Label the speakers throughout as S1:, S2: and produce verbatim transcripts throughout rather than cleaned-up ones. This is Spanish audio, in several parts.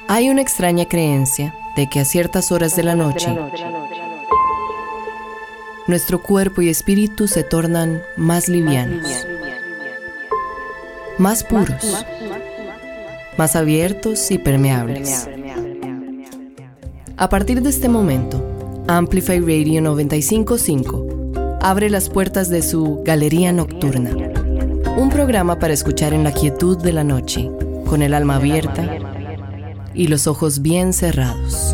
S1: Hay una extraña creencia de que a ciertas horas de la noche, nuestro cuerpo y espíritu se tornan más livianos, más puros, más abiertos y permeables. A partir de este momento, Amplify Radio noventa y cinco punto cinco abre las puertas de su Galería Nocturna, un programa para escuchar en la quietud de la noche, con el alma abierta y los ojos bien cerrados.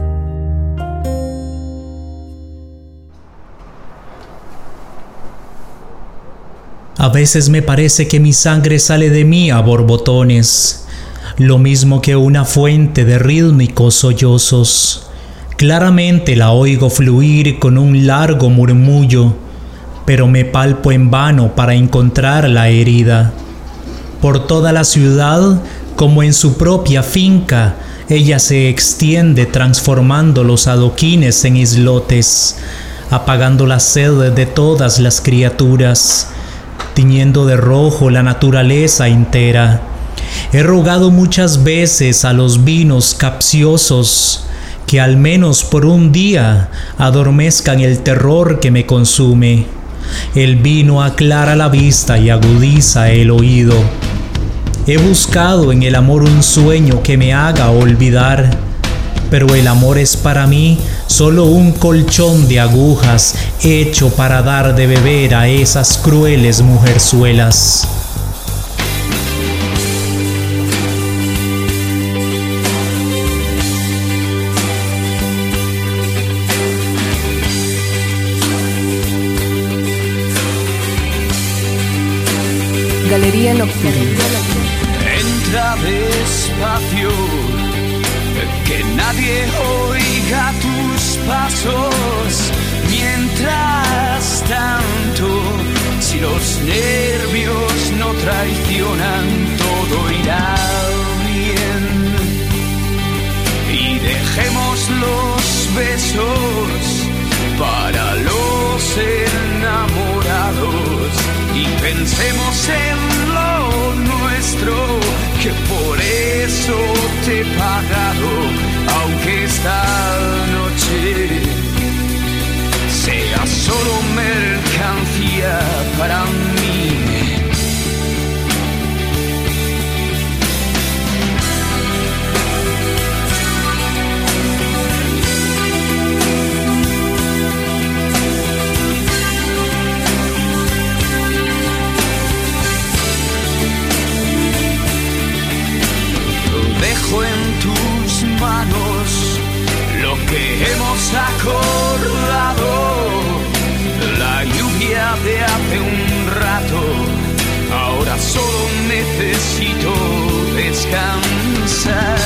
S2: A veces me parece que mi sangre sale de mí a borbotones, lo mismo que una fuente de rítmicos sollozos. Claramente la oigo fluir con un largo murmullo, pero me palpo en vano para encontrar la herida. Por toda la ciudad, como en su propia finca, ella se extiende transformando los adoquines en islotes, apagando la sed de todas las criaturas, tiñendo de rojo la naturaleza entera. He rogado muchas veces a los vinos capciosos que al menos por un día adormezcan el terror que me consume. El vino aclara la vista y agudiza el oído. He buscado en el amor un sueño que me haga olvidar, pero el amor es para mí solo un colchón de agujas hecho para dar de beber a esas crueles mujerzuelas.
S1: Galería Nocturna.
S3: Entra despacio, que nadie oiga tus pasos. Mientras tanto, si los nervios no traicionan, todo irá bien. Y dejemos los besos para los enamorados y pensemos en lo nuestro, que por eso te he pagado, aunque esta noche sea solo mercancía para mí. Dejo en tus manos lo que hemos acordado, la lluvia de hace un rato. Ahora solo necesito descansar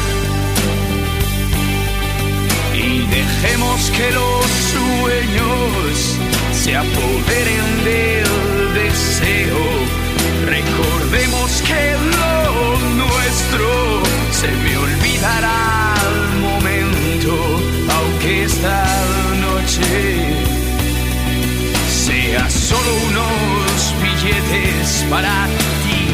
S3: y dejemos que los sueños se apoderen del deseo. Recordemos que lo nuestro se me olvidará al momento, aunque esta noche sea solo unos billetes para ti.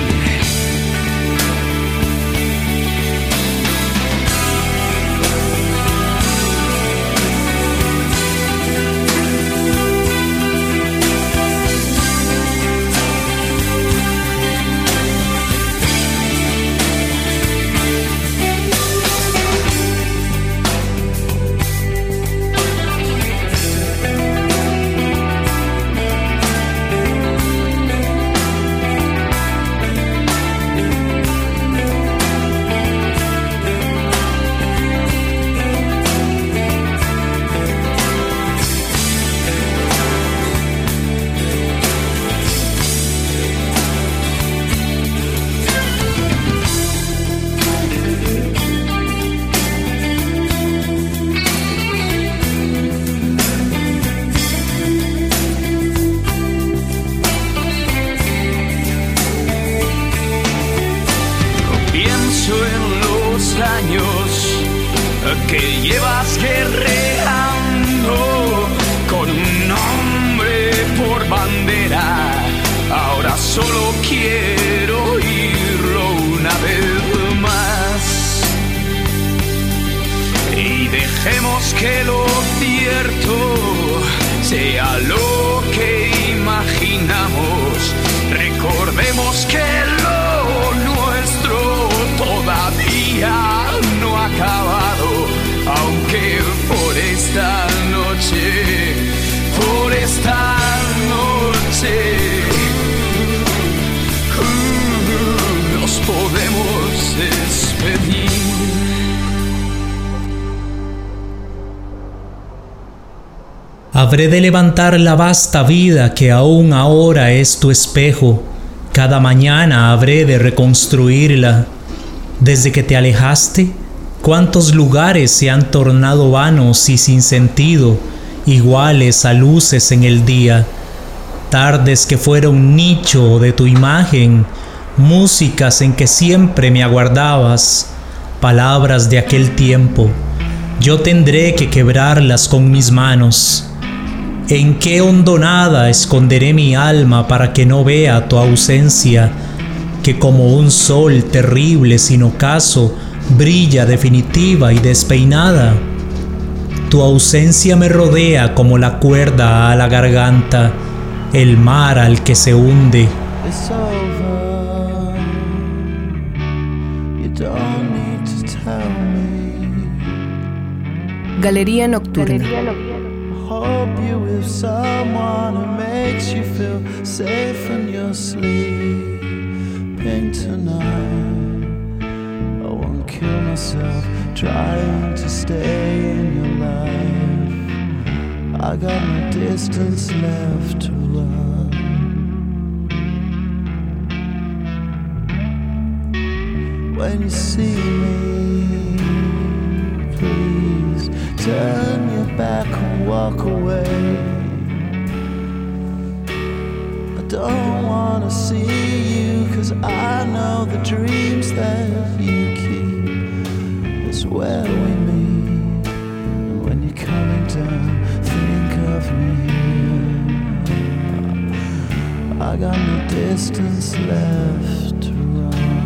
S3: Que llevas guerreando con un hombre por bandera. Ahora solo quiero oírlo una vez más. Recordemos que lo cierto sea lo que imaginamos. Recordemos que lo nuestro todavía no ha acabado. Aunque por esta noche, por esta noche uh, nos podemos despedir.
S2: Habré de levantar la vasta vida que aún ahora es tu espejo. Cada mañana habré de reconstruirla. Desde que te alejaste, cuántos lugares se han tornado vanos y sin sentido, iguales a luces en el día. Tardes que fueron nicho de tu imagen, músicas en que siempre me aguardabas, palabras de aquel tiempo. Yo tendré que quebrarlas con mis manos. ¿En qué hondonada esconderé mi alma para que no vea tu ausencia, que como un sol terrible sin ocaso brilla definitiva y despeinada? Tu ausencia me rodea como la cuerda a la garganta, el mar al que se hunde.
S4: It's over. You don't need to tell me.
S1: Galería Nocturna.
S4: Hope you with someone who makes you feel safe in your sleeping tonight. I won't kill myself trying to stay in your life. I got no distance left to run. When you see me, please turn your back and walk away. I don't wanna see you, 'cause I know the dreams that you keep is where we meet. And when you're coming down, think of me. I got no distance left to run.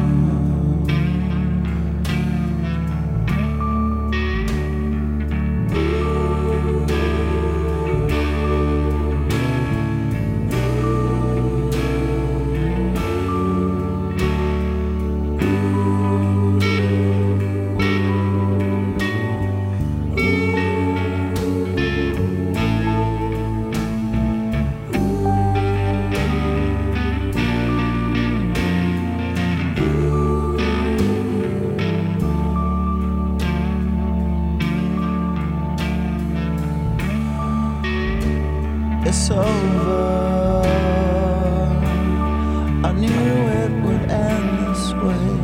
S4: It's over. I knew it would end this way.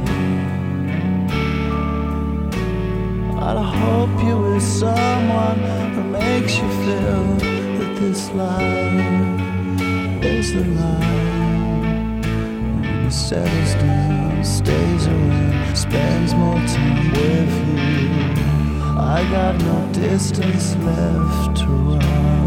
S4: I hope you're with someone who makes you feel that this life is the life. And he settles down, stays around, spends more time with you. I got no distance left to run.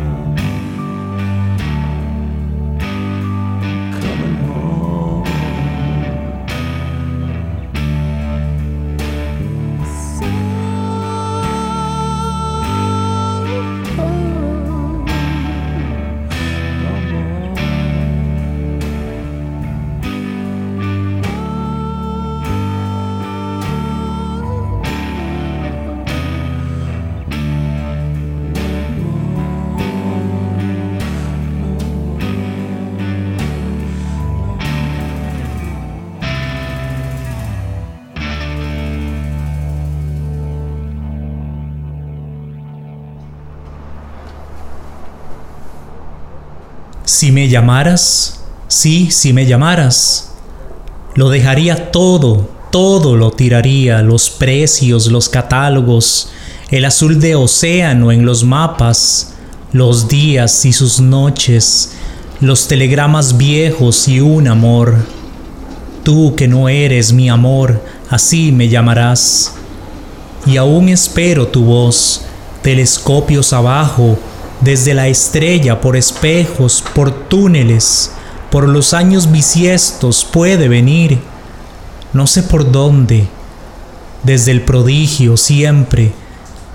S2: Si me llamaras, sí, si me llamaras, lo dejaría todo, todo lo tiraría, los precios, los catálogos, el azul de océano en los mapas, los días y sus noches, los telegramas viejos y un amor. Tú que no eres mi amor, así me llamarás. Y aún espero tu voz, telescopios abajo, desde la estrella, por espejos, por túneles, por los años bisiestos puede venir, no sé por dónde, desde el prodigio siempre,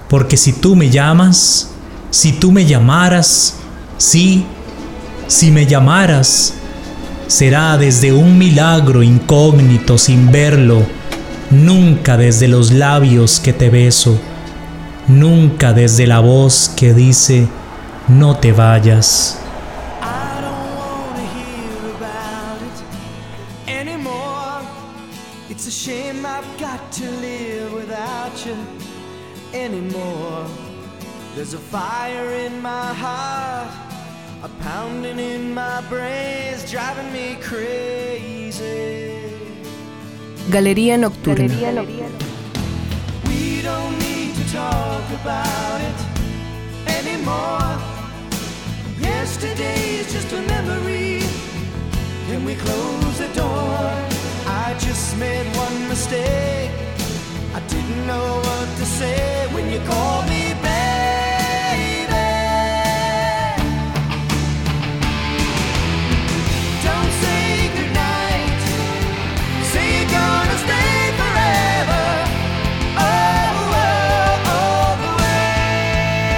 S2: Porque si tú me llamas, si tú me llamaras, sí, si me llamaras, será desde un milagro incógnito sin verlo, nunca desde los labios que te beso, nunca desde la voz que dice, no te vayas.
S3: I don't wanna hear about it anymore. It's a shame I've got to live without you anymore. There's a fire in my heart, a pounding in my brains, driving me crazy.
S1: Galería Nocturna.
S3: We don't need to talk about it anymore. Yesterday is just a memory. Can we close the door? I just made one mistake. I didn't know what to say when you called me baby. Don't say goodnight. Say you're gonna stay forever. Oh, oh, all the way.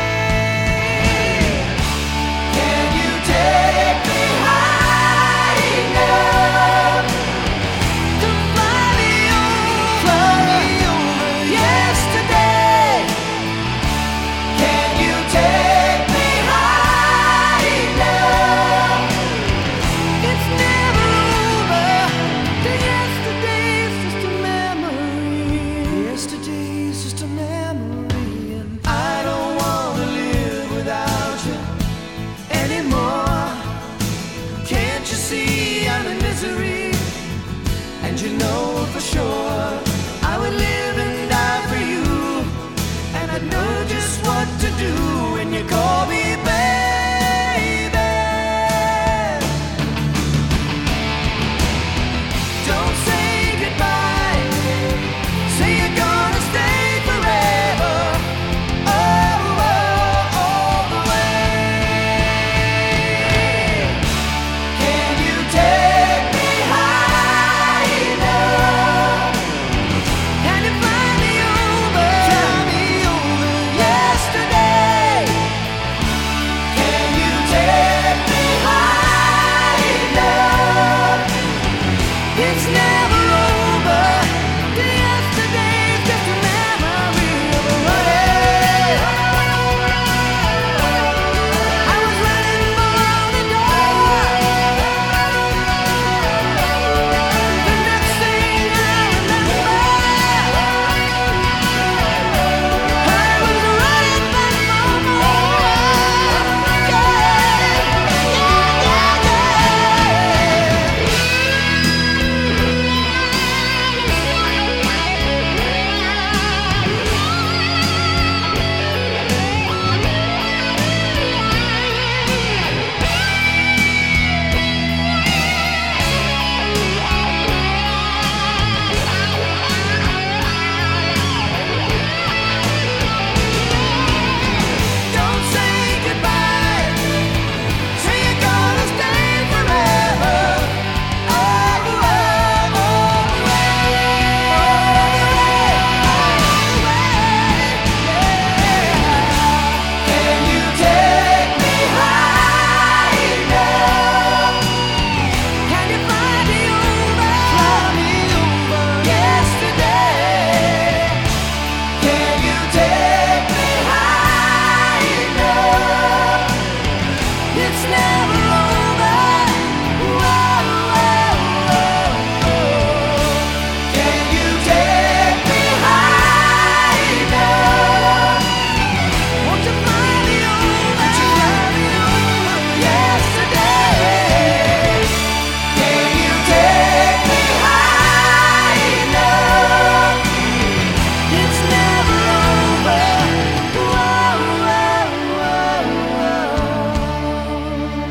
S3: Can you take me high enough to fly me over, fly me over yesterday? Can you take me high enough? It's never over. The yesterday's just a memory. Yesterday's just a memory, and I don't wanna live without you anymore. Can't you see I'm in misery? And you know for sure I would live and die for you. And I know just what to do when you call me baby. Don't say goodbye. Say you're gonna stay forever. Oh, oh, all the way. Can you take me high enough? Can you fly me over, fly me over yesterday? Can you take me high enough? It's never over. The yesterday's just a memory of a running. I was running for the door. The next thing I remember, I was running back for more. Yeah, yeah, yeah, yeah. Don't say goodbye. Say you're gonna stay forever. Oh, oh, all the way, all the way. Can you take me high enough? Can you fly me over, fly me over yesterday? Can you take me high enough? It's never over. Whoa, whoa, whoa. Can you take me high enough? Won't you fly me over, fly me over yesterday? Can you take me high enough? It's never over. Whoa, whoa, whoa, whoa.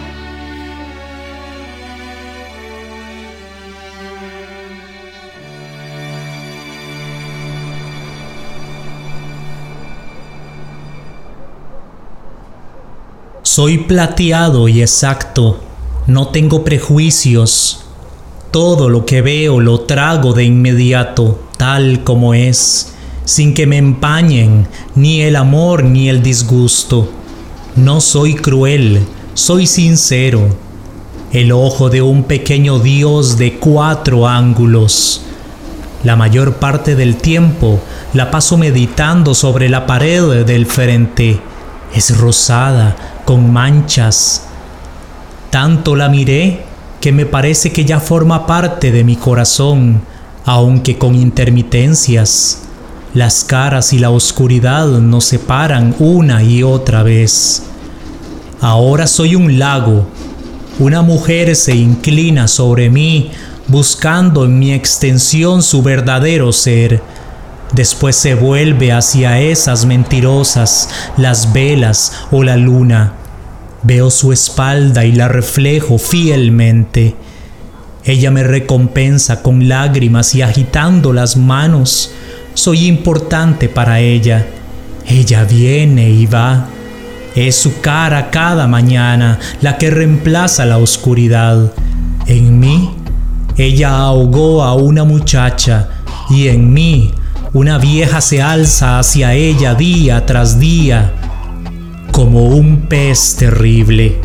S2: Soy plateado y exacto, no tengo prejuicios. Todo lo que veo lo trago de inmediato, tal como es. sin que me empañen ni el amor ni el disgusto. No soy cruel, soy sincero, el ojo de un pequeño Dios de cuatro ángulos. La mayor parte del tiempo la paso meditando sobre la pared del frente. Es rosada, con manchas. Tanto la miré que me parece que ya forma parte de mi corazón, aunque con intermitencias. Las caras y la oscuridad nos separan una y otra vez. Ahora soy un lago. Una mujer se inclina sobre mí, buscando en mi extensión su verdadero ser. Después se vuelve hacia esas mentirosas, las velas o la luna. Veo su espalda y la reflejo fielmente. Ella me recompensa con lágrimas y agitando las manos. Soy importante para ella. Ella viene y va. Es su cara cada mañana la que reemplaza la oscuridad. En mí, ella ahogó a una muchacha, y en mí, una vieja se alza hacia ella día tras día, como un pez terrible.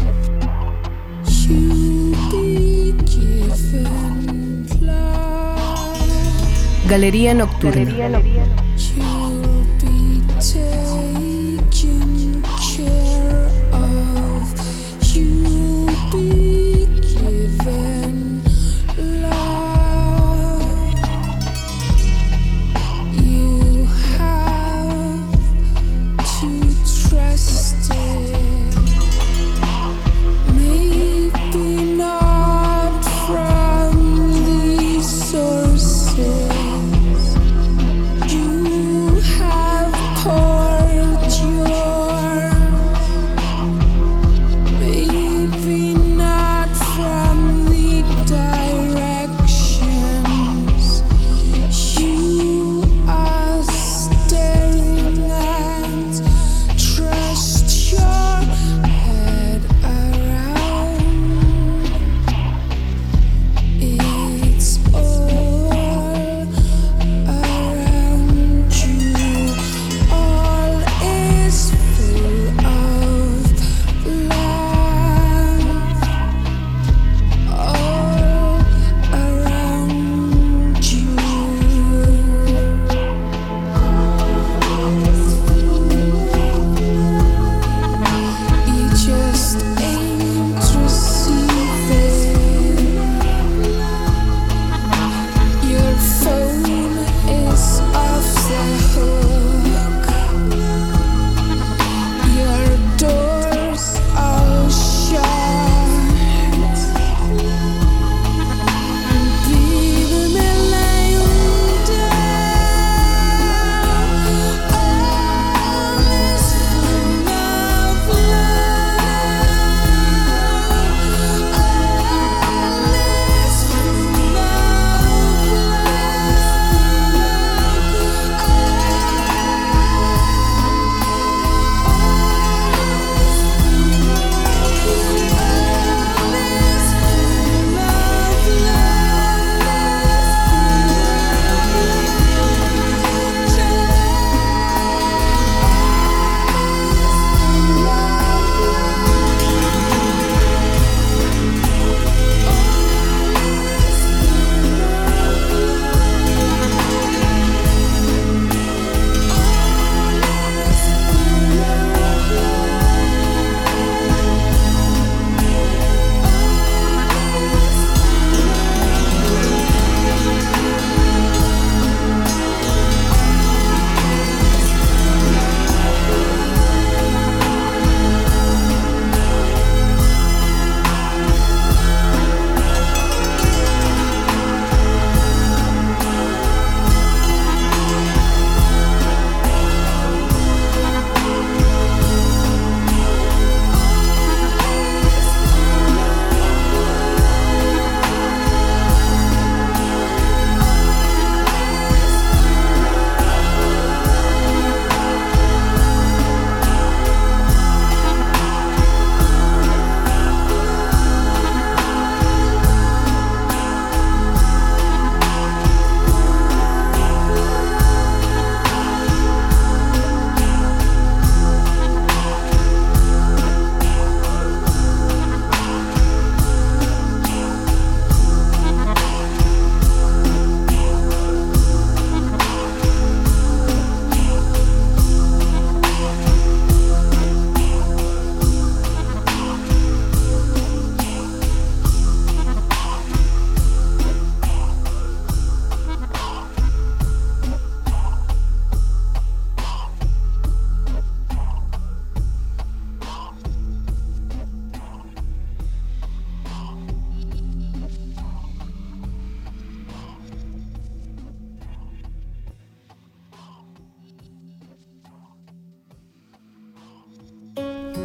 S1: Galería Nocturna.
S5: Pour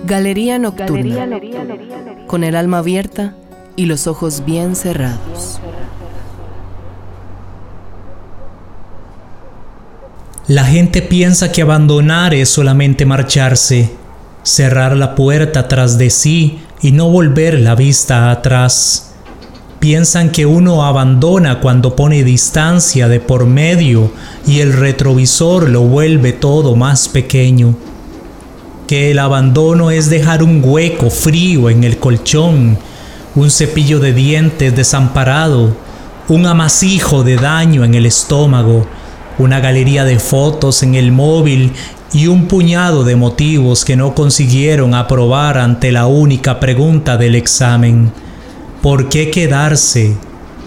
S1: Galería nocturna, con el alma abierta y los ojos bien cerrados.
S2: La gente piensa que abandonar es solamente marcharse, cerrar la puerta tras de sí y no volver la vista atrás. Piensan que uno abandona cuando pone distancia de por medio y el retrovisor lo vuelve todo más pequeño. Que el abandono es dejar un hueco frío en el colchón, un cepillo de dientes desamparado, un amasijo de daño en el estómago, una galería de fotos en el móvil y un puñado de motivos que no consiguieron aprobar ante la única pregunta del examen. ¿Por qué quedarse?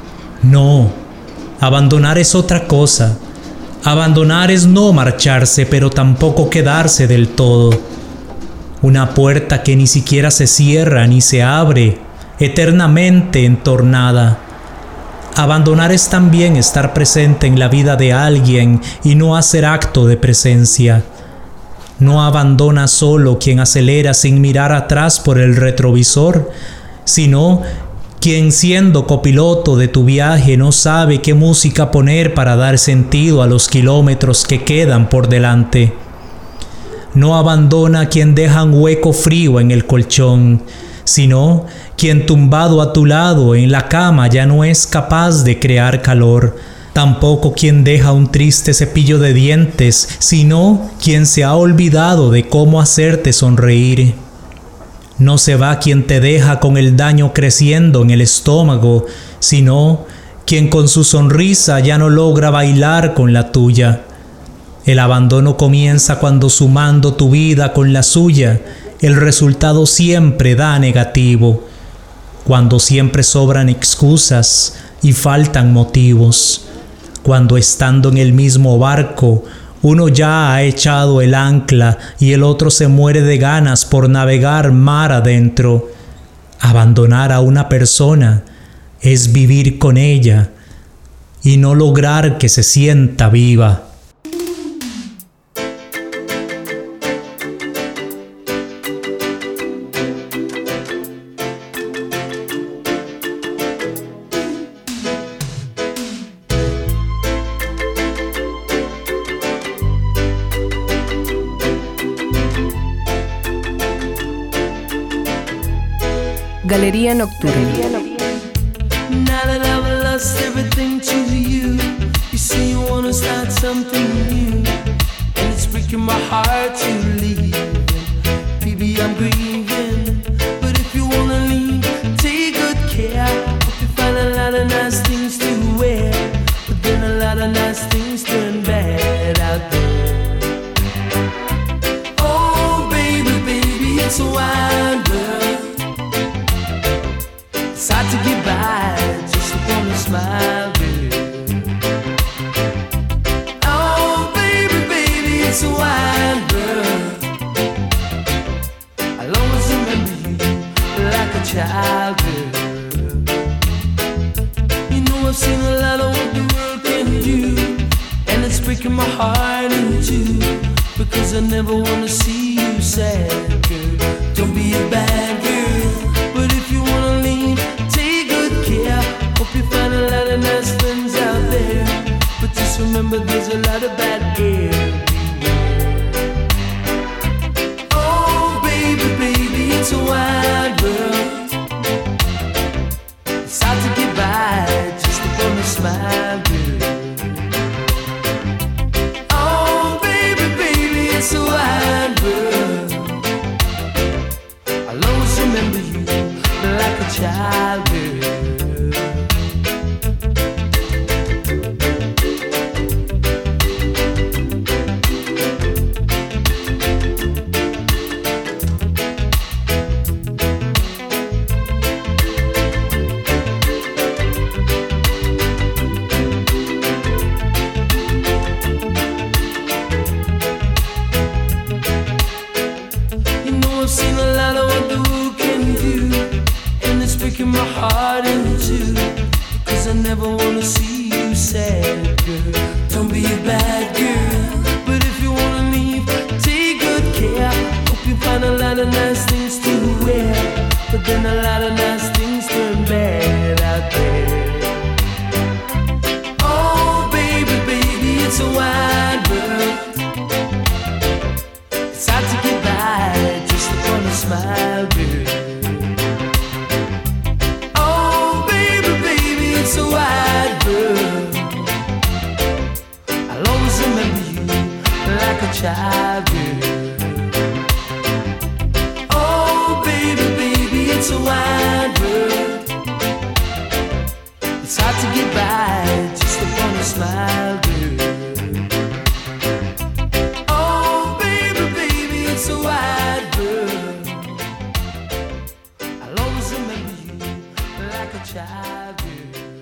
S2: No, abandonar es otra cosa. Abandonar es no marcharse, pero tampoco quedarse del todo. Una puerta que ni siquiera se cierra ni se abre, eternamente entornada. Abandonar es también estar presente en la vida de alguien y no hacer acto de presencia. No abandona solo quien acelera sin mirar atrás por el retrovisor, sino quien siendo copiloto de tu viaje no sabe qué música poner para dar sentido a los kilómetros que quedan por delante. No abandona quien deja un hueco frío en el colchón, sino quien tumbado a tu lado en la cama ya no es capaz de crear calor. Tampoco quien deja un triste cepillo de dientes, sino quien se ha olvidado de cómo hacerte sonreír. No se va quien te deja con el daño creciendo en el estómago, sino quien con su sonrisa ya no logra bailar con la tuya. El abandono comienza cuando sumando tu vida con la suya, el resultado siempre da negativo. Cuando siempre sobran excusas y faltan motivos. Cuando estando en el mismo barco, uno ya ha echado el ancla y el otro se muere de ganas por navegar mar adentro. Abandonar a una persona es vivir con ella y no lograr que se sienta viva.
S1: Galería nocturna.
S3: Now that I've lost everything to you, you say you wanna start something new, and it's breaking my heart to leave. Baby, I'm grieving, but if you wanna leave, take good care. Hope you find a lot of nice things to wear, but then a lot of nice things turn bad out there. Oh, baby, baby, it's a wild world. It's hard to get by just upon a smile, girl. Oh, baby, baby, it's a wild world. I'll always remember you like a child, girl. You know I've seen a lot of what the world can do, and it's breaking my heart in two, because I never wanna see you sad, girl. Don't be a bad girl, but if you wanna leave, take good care. Hope you find a lot of nice friends out there, but just remember there's a lot of bad air. Oh, baby, baby, it's a wild world. It's hard to get by just upon a smile, girl. Oh, baby, baby, it's a wild world. I'll always remember you like a child, girl. You know I've seen a lot of what the world can do, and it's breaking my heart in two, because I never wanna see you sad, girl. Don't be a bad girl, but if you wanna leave, take good care. Hope you find a lot of nice things a child, girl. Oh, baby, baby, it's a wide world. It's hard to get by just upon a smile, girl. Oh, baby, baby, it's a wide world. I'll always remember you like a child, girl.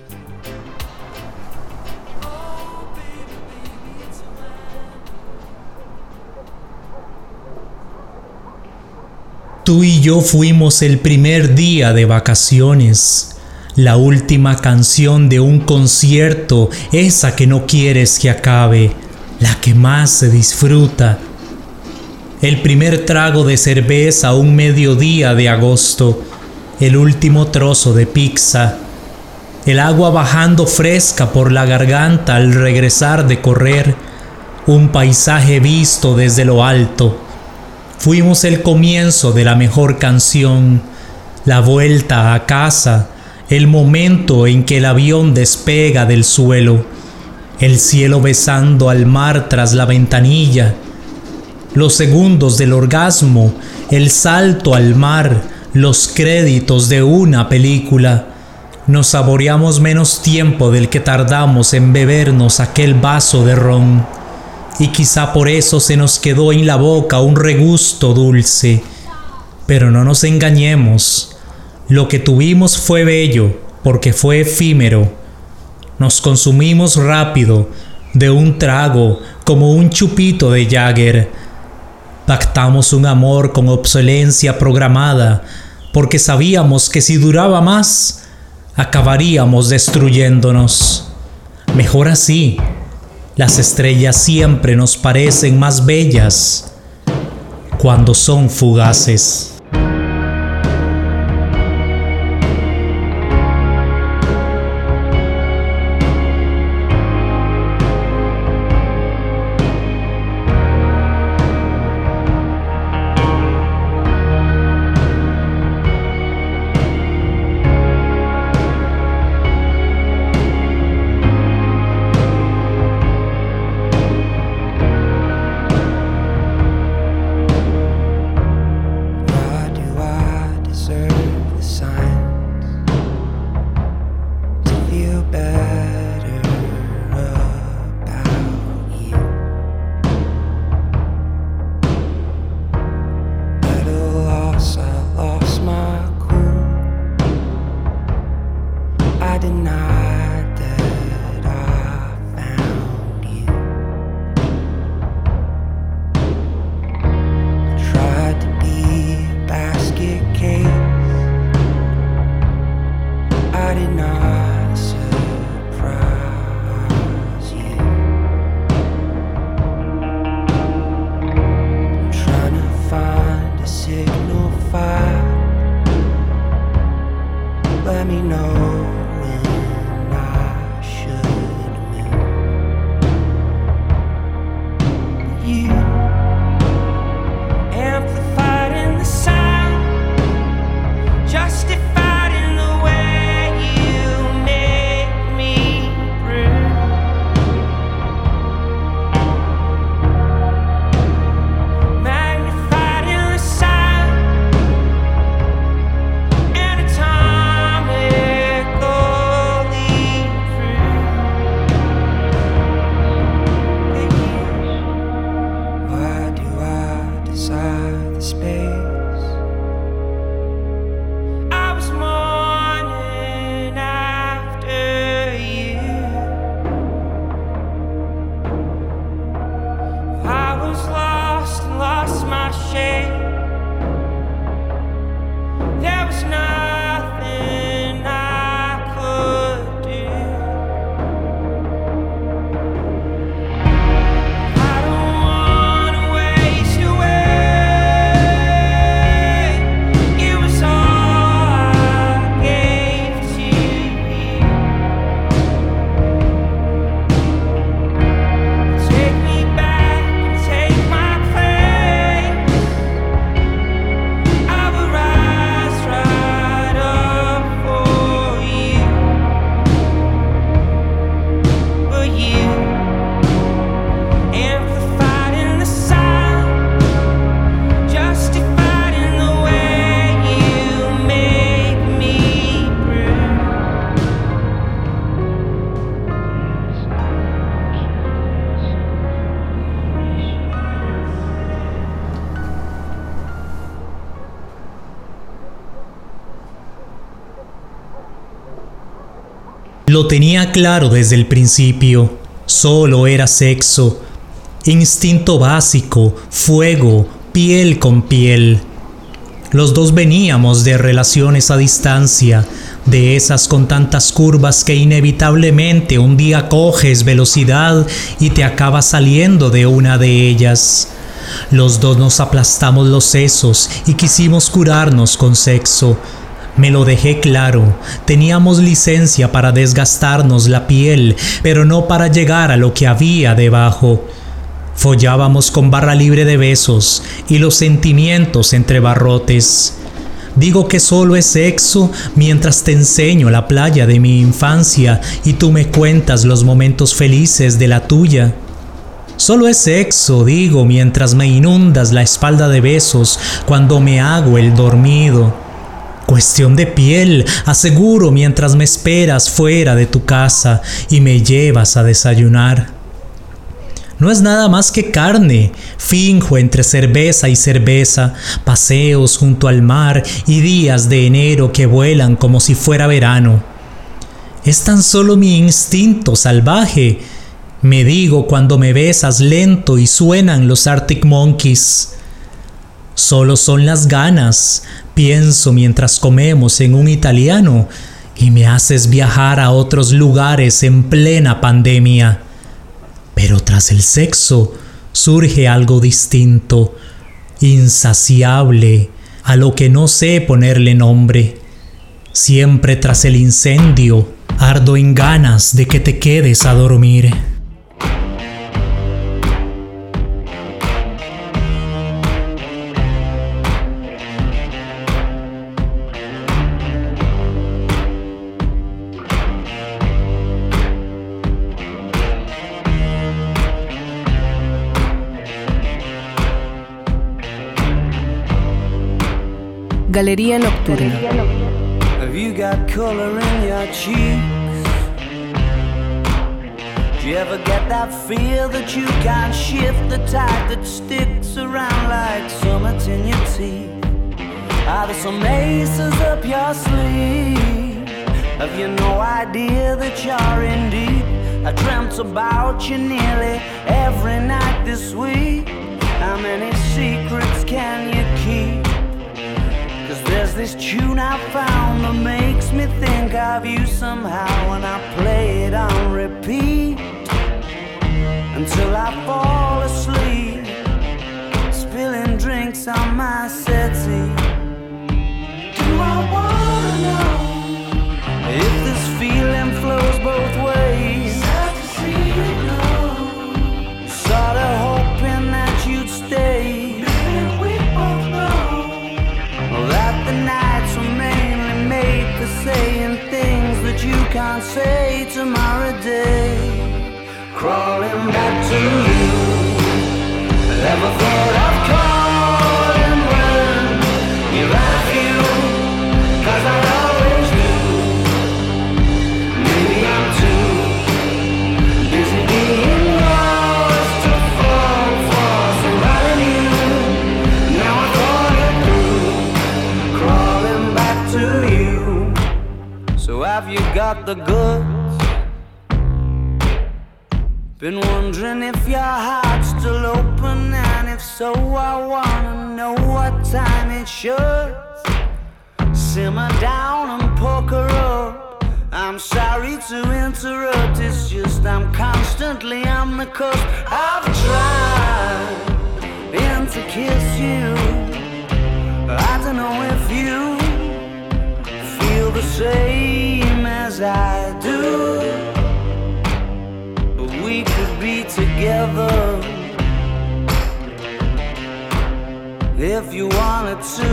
S2: Tú y yo fuimos el primer día de vacaciones, la última canción de un concierto, esa que no quieres que acabe, la que más se disfruta. El primer trago de cerveza un mediodía de agosto, el último trozo de pizza, el agua bajando fresca por la garganta al regresar de correr, un paisaje visto desde lo alto. Fuimos el comienzo de la mejor canción, la vuelta a casa, el momento en que el avión despega del suelo, el cielo besando al mar tras la ventanilla, los segundos del orgasmo, el salto al mar, los créditos de una película. Nos saboreamos menos tiempo del que tardamos en bebernos aquel vaso de ron. Y quizá por eso se nos quedó en la boca un regusto dulce. Pero no nos engañemos, lo que tuvimos fue bello porque fue efímero. Nos consumimos rápido, de un trago, como un chupito de Jagger. Pactamos un amor con obsolencia programada, porque sabíamos que si duraba más, acabaríamos destruyéndonos. Mejor así. Las estrellas siempre nos parecen más bellas cuando son fugaces. Lo tenía claro desde el principio. Solo era sexo. Instinto básico, fuego, piel con piel. Los dos veníamos de relaciones a distancia, de esas con tantas curvas que inevitablemente un día coges velocidad y te acabas saliendo de una de ellas. Los dos nos aplastamos los sesos y quisimos curarnos con sexo. Me lo dejé claro, teníamos licencia para desgastarnos la piel, pero no para llegar a lo que había debajo. Follábamos con barra libre de besos y los sentimientos entre barrotes. Digo que solo es sexo mientras te enseño la playa de mi infancia y tú me cuentas los momentos felices de la tuya. Solo es sexo, digo, mientras me inundas la espalda de besos cuando me hago el dormido. Cuestión de piel, aseguro, mientras me esperas fuera de tu casa y me llevas a desayunar. No es nada más que carne, finjo entre cerveza y cerveza, paseos junto al mar y días de enero que vuelan como si fuera verano. Es tan solo mi instinto salvaje, me digo cuando me besas lento y suenan los Arctic Monkeys. Solo son las ganas, pienso mientras comemos en un italiano y me haces viajar a otros lugares en plena pandemia. Pero tras el sexo surge algo distinto, insaciable, a lo que no sé ponerle nombre. Siempre tras el incendio, ardo en ganas de que te quedes a dormir.
S1: Galería Nocturna.
S3: Have you got color in your cheeks? Do you ever get that feel that you can't shift, the tide that sticks around like summits in your teeth? Are there some aces up your sleeve? Have you no idea that you're in deep? I dreamt about you nearly every night this week. How many secrets can you keep? Cause there's this tune I found that makes me think of you somehow, and I play it on repeat until I fall asleep, spilling drinks on my settee. Do I wanna know if this feeling flows both ways? Sad to see you go. Sorta hoping that you'd stay. Maybe we both know that the nights were mainly made for saying things that you can't say tomorrow day. Crawling back to you, never thought of calling when you're out of you, 'cause I always do. Maybe I'm too busy being lost to fall for somebody new. Now I thought it through, crawling back to you. So have you got the goods? Been wondering if your heart's still open, and if so, I wanna know what time it should. Simmer down and poker up. I'm sorry to interrupt, it's just I'm constantly on the cusp. I've tried been to kiss you. I don't know if you feel the same as I do. We could be together if you wanted to.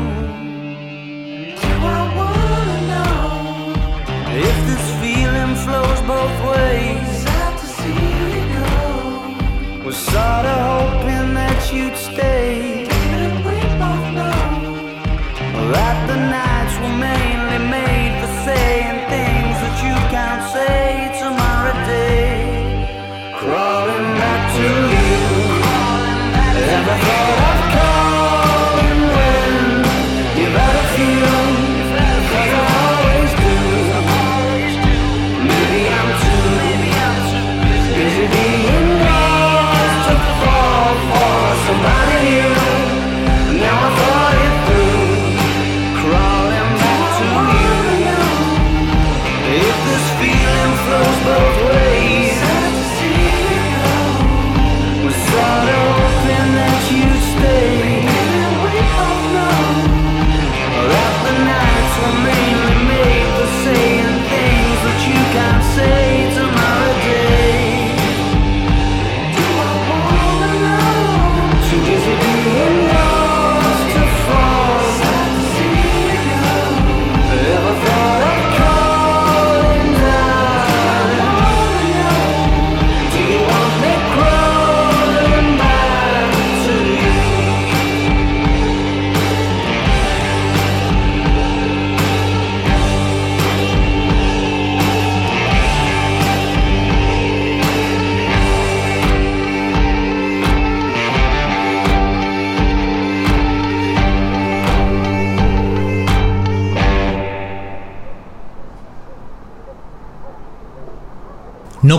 S3: Do I wanna know if this feeling flows both ways? Sad to see you go. Was sorta hoping that you'd stay. And we both know that the nights were mainly made for saying things that you can't say tomorrow day. Crawling back to you, never thought of calling when you've had a few, 'cause I always do.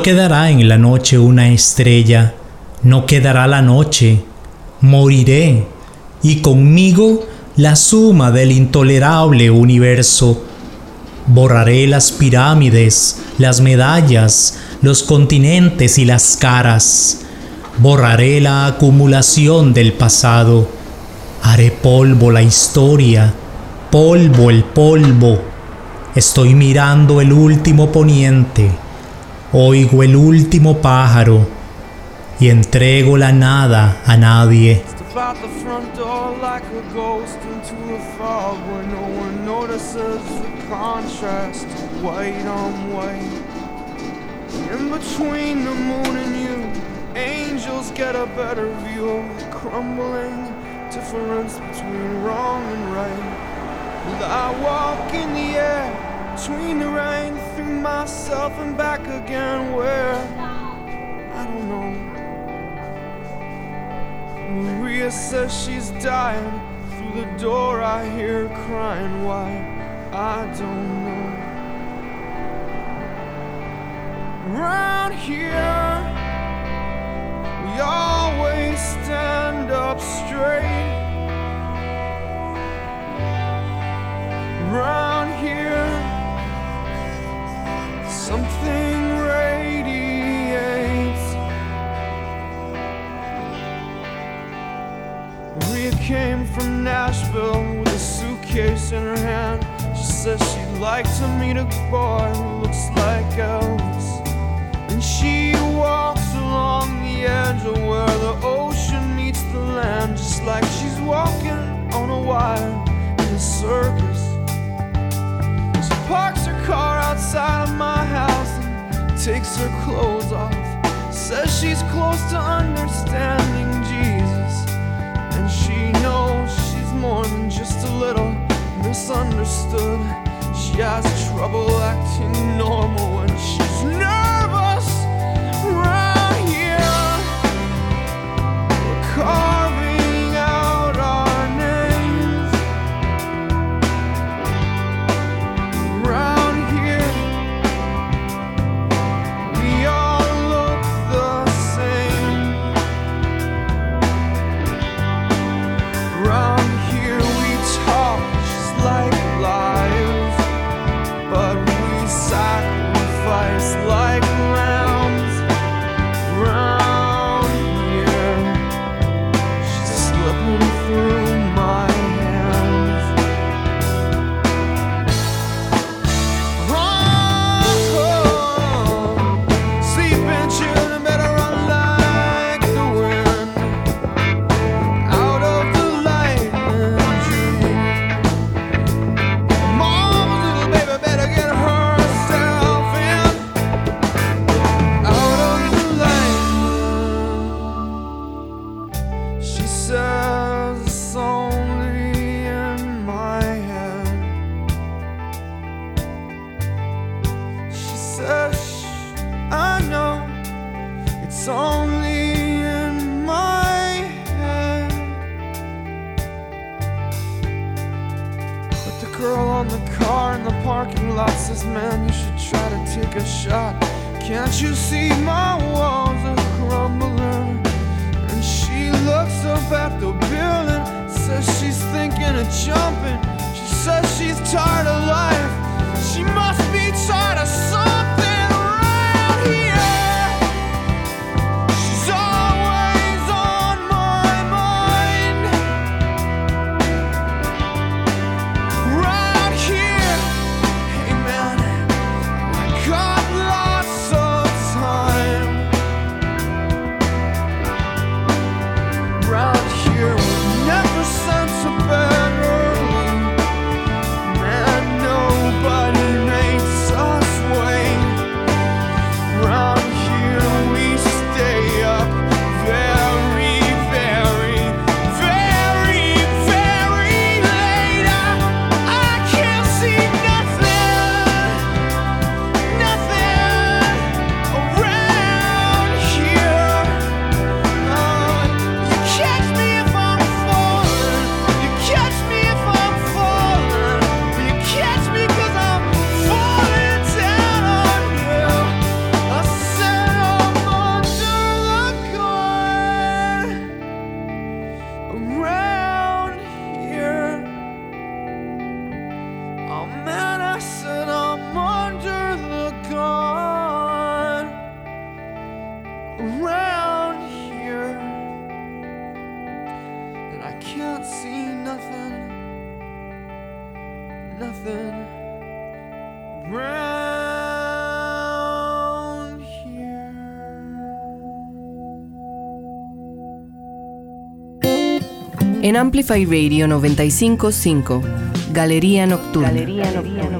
S2: quedará en la noche una estrella, no quedará la noche, moriré, y conmigo la suma del intolerable universo. Borraré las pirámides, las medallas, los continentes y las caras. Borraré la acumulación del pasado. Haré polvo la historia, polvo el polvo. Estoy mirando el último poniente, oigo el último pájaro y entrego la nada a nadie.
S4: About the front door like a ghost into a fog where no one notices the contrast, white on white. In between the moon and you, angels get a better view of the crumbling difference between wrong and right. And I walk in the air between the rain, through myself and back again. Where? I don't know. Maria says she's dying. Through the door I hear her crying. Why? I don't know. Around here we always stand up straight. Around here something radiates. Maria came from Nashville with a suitcase in her hand. She says she'd like to meet a boy who looks like Elvis. And she walks along the edge of where the ocean meets the land, just like she's walking on a wire in a circus. She parks her car outside of my house and takes her clothes off. Says she's close to understanding Jesus, and she knows she's more than just a little misunderstood. She has trouble acting normal when she's nervous. Around here we're carving out our names. Around here we all look the same. Around here we talk just like liars, but we sacrifice like lambs. Around here she's slipping through my hands. Oh, sleeping children better run like the wind out of the lightning dream. Mama's little baby better get herself in out of the lightning. She says it's only in my head. She says, "Shh, I know it's only in my head." But the girl on the car in the parking lot says, "Man, you should try to take a shot. Can't you see my walls are crumbling?" And she looks up at the building, says she's thinking of jumping. She says she's tired of life. She must be tired of something around here. She's always on my mind. Around here, hey man, I got lots of time. Around here, we never sent to bed early. Man, nobody makes us wait.
S3: can't see nothing, nothing round here.
S1: En Amplify Radio noventa y cinco punto cinco, Galería Nocturna. Galería Nocturna.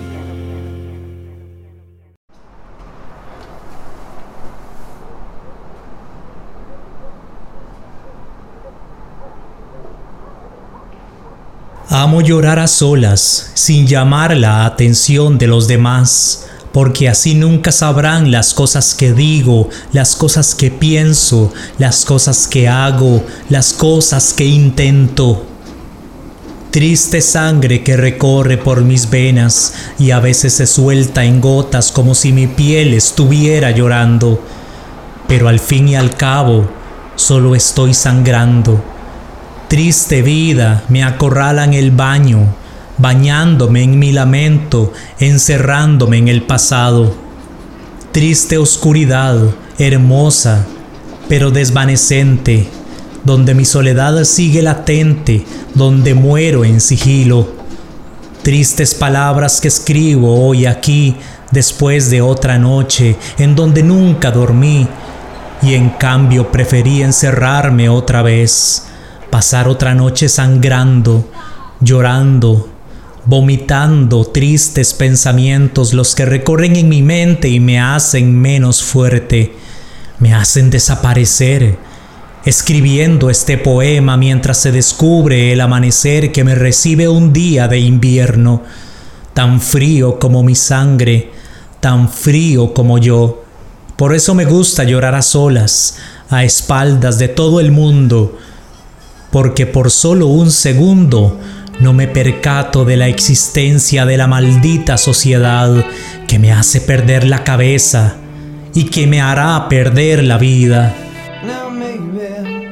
S2: Amo llorar a solas, sin llamar la atención de los demás, porque así nunca sabrán las cosas que digo, las cosas que pienso, las cosas que hago, las cosas que intento. Triste sangre que recorre por mis venas y a veces se suelta en gotas como si mi piel estuviera llorando, pero al fin y al cabo solo estoy sangrando. Triste vida me acorrala en el baño, bañándome en mi lamento, encerrándome en el pasado. Triste oscuridad, hermosa, pero desvanecente, donde mi soledad sigue latente, donde muero en sigilo. Tristes palabras que escribo hoy aquí, después de otra noche, en donde nunca dormí, y en cambio preferí encerrarme otra vez. Pasar otra noche sangrando, llorando, vomitando tristes pensamientos, los que recorren en mi mente y me hacen menos fuerte, me hacen desaparecer, escribiendo este poema mientras se descubre el amanecer que me recibe un día de invierno, tan frío como mi sangre, tan frío como yo. Por eso me gusta llorar a solas, a espaldas de todo el mundo, porque por solo un segundo no me percato de la existencia de la maldita sociedad que me hace perder la cabeza y que me hará perder la vida.
S3: Now maybe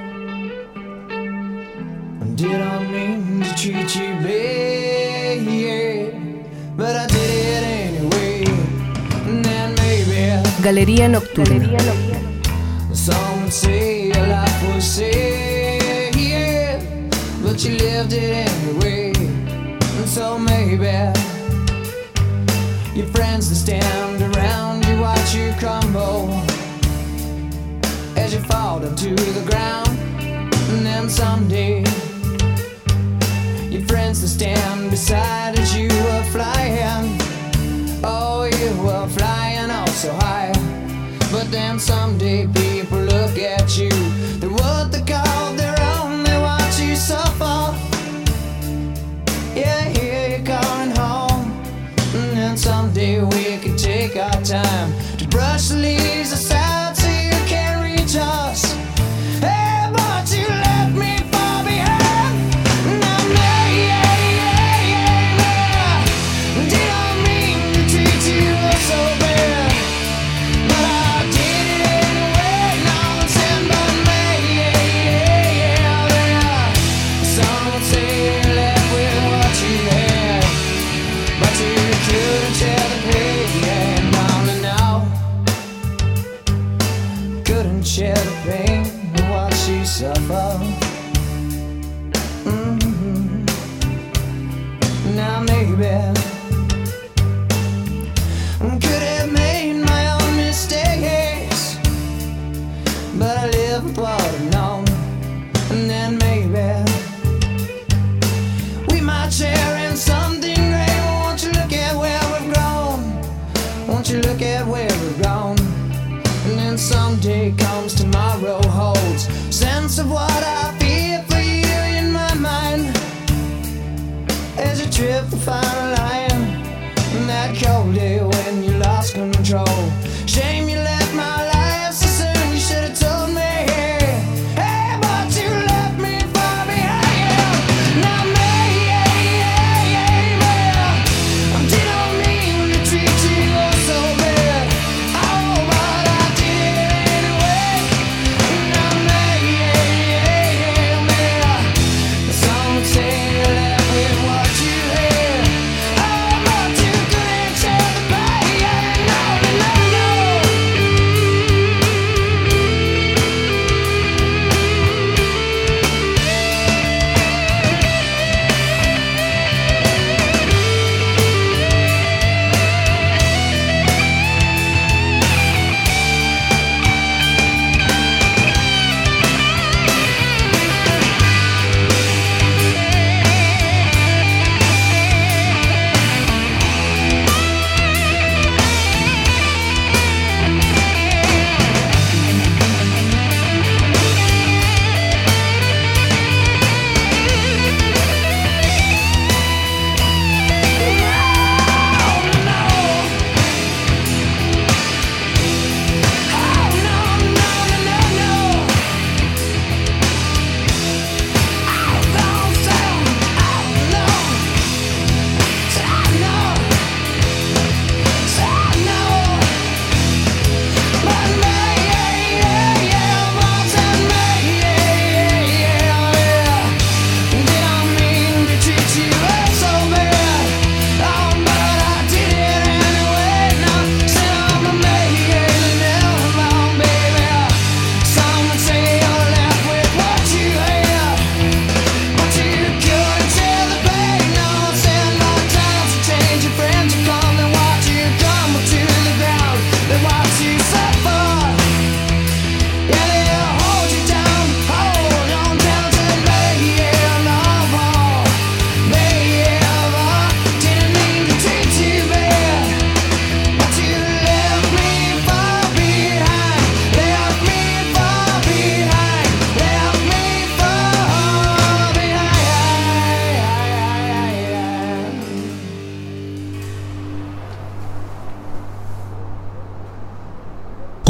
S3: did I mean to treat you bad, yeah, but I did it anyway. And then maybe
S1: Galería Nocturna.
S3: some would say your life was sad, yeah, but you lived it anyway. And so maybe your friends that stand around you watch you crumble as you fall down to the ground. And then someday your friends that stand beside as you were flying, oh, you were flying oh so high. But then someday people look at you, they're what they call their own, they watch you suffer. Yeah, here you're coming home. And then someday we can take our time to brush the leaves aside so you can't reach us. Hey, but you left me far behind. Now, yeah, yeah, yeah, yeah, yeah. Did I mean to treat you so bad? But I did it anyway. Now I'm saying, but me, yeah, yeah, yeah, yeah. Some would say you left with what you had, but you couldn't share the pain, yeah, and only now couldn't share the pain and watch you suffer. Mm-hmm. Now maybe could have made my own mistakes, but I live with what I've known. And then maybe we might share in something great. Won't you look at where we've grown? Won't you look at where we've grown? And then someday comes tomorrow, holds sense of what I feel for you in my mind as you trip the fire line. And that cold day when you lost control, shame you left my life so soon. You should have told me, hey, hey, but you left me far behind. Now me, yeah, yeah, yeah, yeah. I didn't mean to treat you so bad. Oh, but I did it anyway. Now me, yeah, yeah,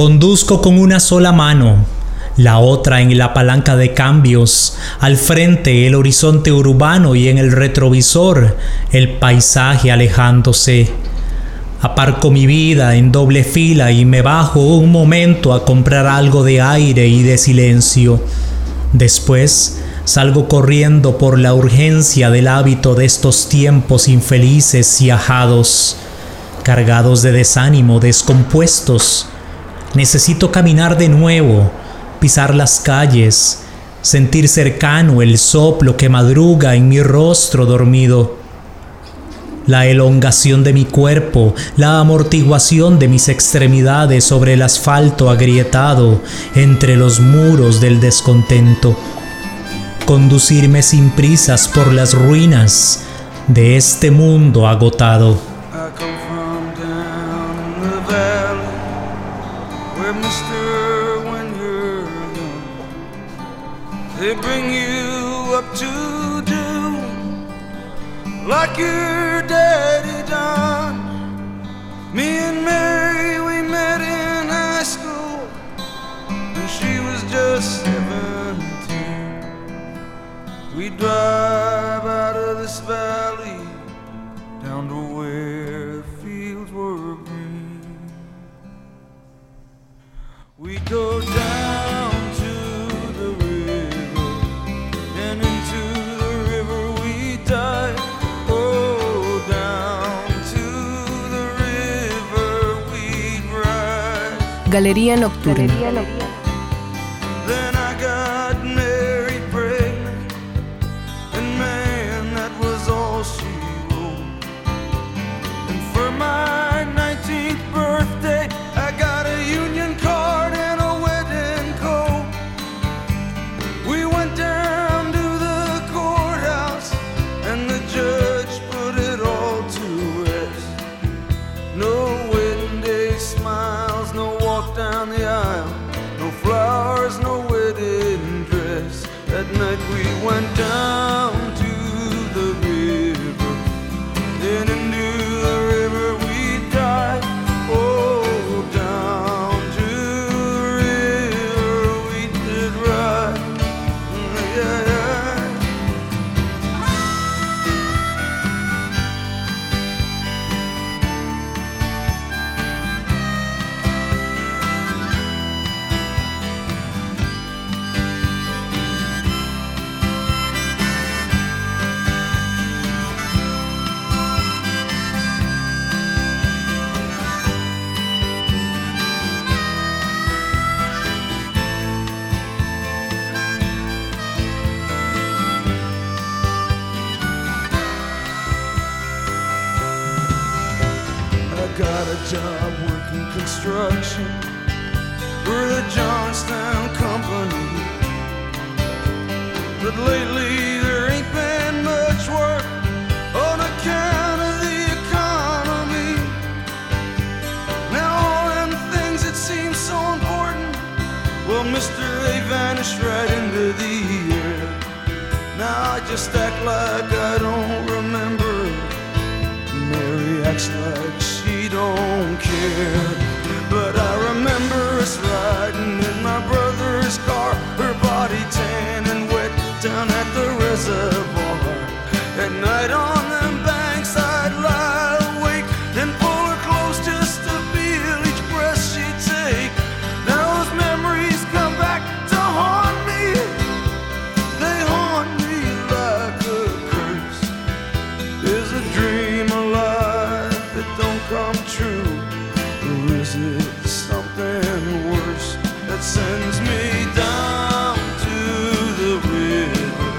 S2: Conduzco con una sola mano, la otra en la palanca de cambios, al frente el horizonte urbano y en el retrovisor el paisaje alejándose. Aparco mi vida en doble fila y me bajo un momento a comprar algo de aire y de silencio. Después salgo corriendo por la urgencia del hábito de estos tiempos infelices y ajados, cargados de desánimo, descompuestos. Necesito caminar de nuevo, pisar las calles, sentir cercano el soplo que madruga en mi rostro dormido. La elongación de mi cuerpo, la amortiguación de mis extremidades sobre el asfalto agrietado entre los muros del descontento. Conducirme sin prisas por las ruinas de este mundo agotado.
S4: I come from down in the valley where mister when you're young they bring you up to do like your daddy done. Me and Mary, we met in high school and she was just seventeen. We drive out of this valley down to where the fields were green. We go down to the river, and into the river we dive. Oh, down to the river we ride.
S1: Galería Nocturna.
S4: Then I got married pregnant, and man, that was all she wrote. And for my nineteenth birthday, I got a union card and a wedding coat. We went down to the courthouse, and the judge put it all to rest. No wedding day smiles, no walk down the aisle, no flowers, no wedding dress. That night we went down to the river, then into the river we dive. Oh, down to the river we did ride. Yeah, yeah. I got a job working construction for the Johnstown Company, but lately there ain't been much work on account of the economy. Now all them things that seem so important, well, mister, they vanished right into the air. Now I just act like I don't remember. Mary acts like she don't care, but I remember us riding in my brother's car, her body tan and wet down at the reservoir. At night on them banks I'd lie awake and pull her close just to feel each breath she'd take. Now those memories come back to haunt me. They haunt me like a curse. Is a dream alive that don't come true, or is it something worse that sends me down to the river,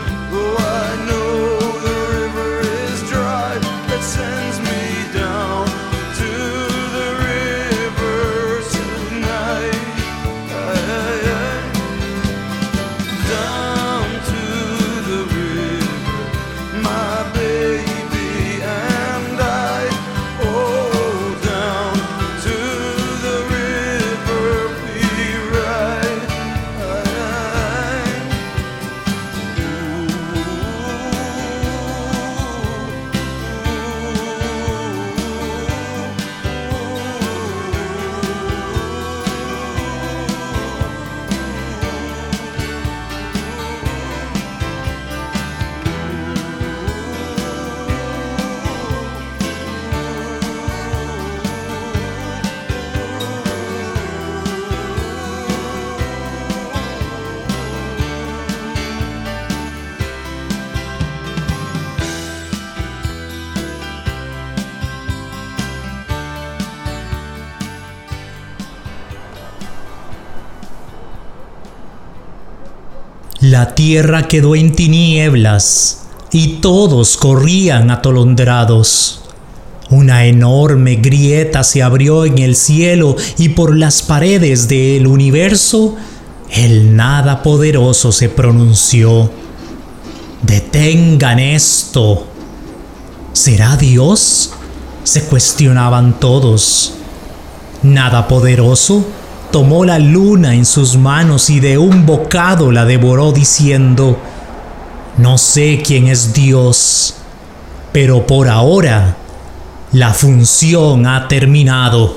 S2: La tierra quedó en tinieblas y todos corrían atolondrados. Una enorme grieta se abrió en el cielo y por las paredes del universo el nada poderoso se pronunció: ¡detengan esto! ¿Será Dios?, se cuestionaban todos. Nada poderoso tomó la luna en sus manos y de un bocado la devoró diciendo: no sé quién es Dios, pero por ahora la función ha terminado.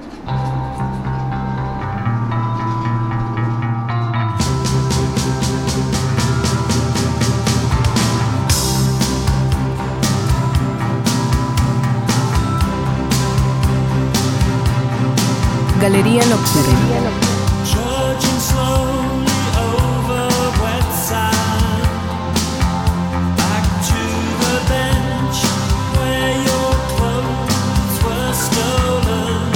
S1: Galería Nocturna.
S3: Trudging slowly over wet sand, back to the bench where your clothes were stolen.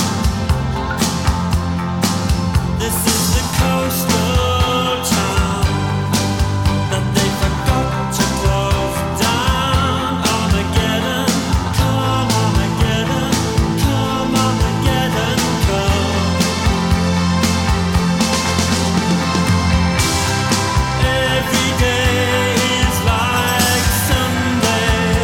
S3: This is the coastal town that they forgot to close down. Armageddon, come Armageddon, come Armageddon, come. Every day is like Sunday.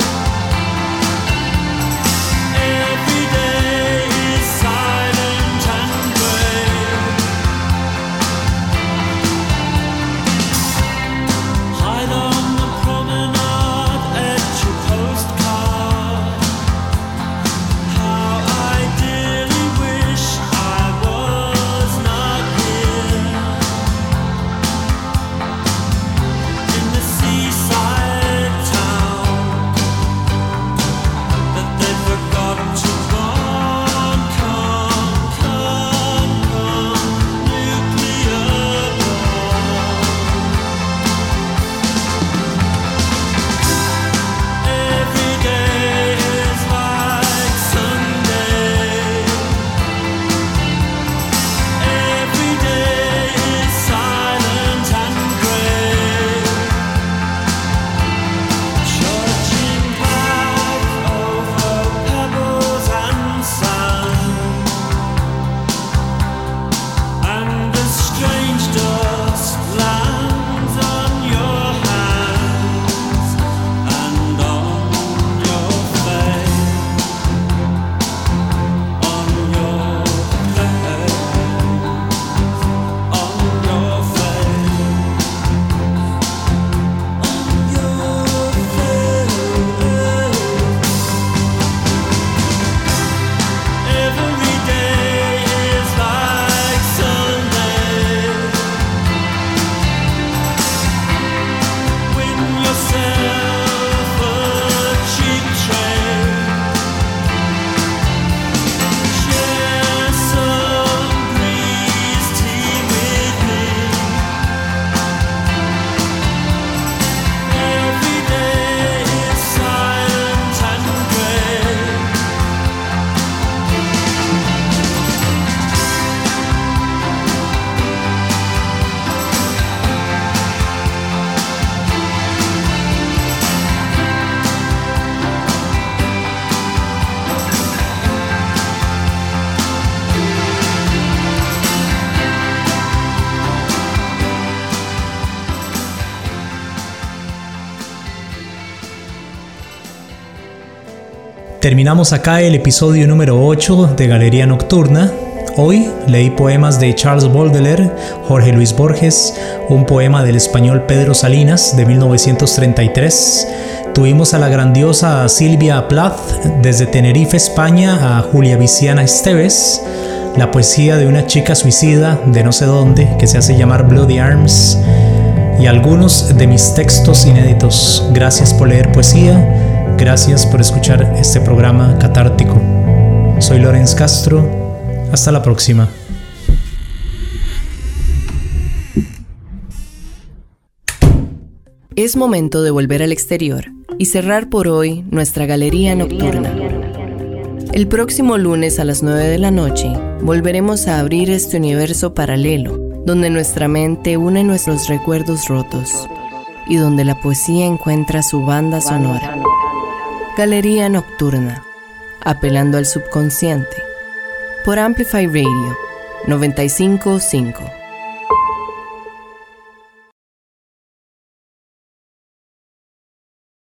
S3: Every day is silent and gray. Hide on the promenade, etch a postcard. How I dearly wish I was not here. In the seaside town that they forgot to bomb, come, come, come, nuclear bomb. Every day is like Sunday. Every day is silent and gray. Trudging back over pebbles and sand, and a strange dust lands on your hands and on your face, on your face, on your face, on your face. Every day is like Sunday. Win yourself a cheap train. Share some breeze tea with me. Every day is silent and gray.
S2: Terminamos acá el episodio número ocho de Galería Nocturna. Hoy leí poemas de Charles Baudelaire, Jorge Luis Borges, un poema del español Pedro Salinas de mil novecientos treinta y tres. Tuvimos a la grandiosa Silvia Plath desde Tenerife, España, a Julia Viciana Esteves, la poesía de una chica suicida de no sé dónde que se hace llamar Bloody Arms, y algunos de mis textos inéditos. Gracias por leer poesía. Gracias por escuchar este programa catártico. Soy Lorenz Castro. Hasta la próxima.
S1: Es momento de volver al exterior y cerrar por hoy nuestra Galería Nocturna. El próximo lunes a las nueve de la noche volveremos a abrir este universo paralelo donde nuestra mente une nuestros recuerdos rotos y donde la poesía encuentra su banda sonora. Galería Nocturna, apelando al subconsciente, por Amplify Radio noventa y cinco punto cinco.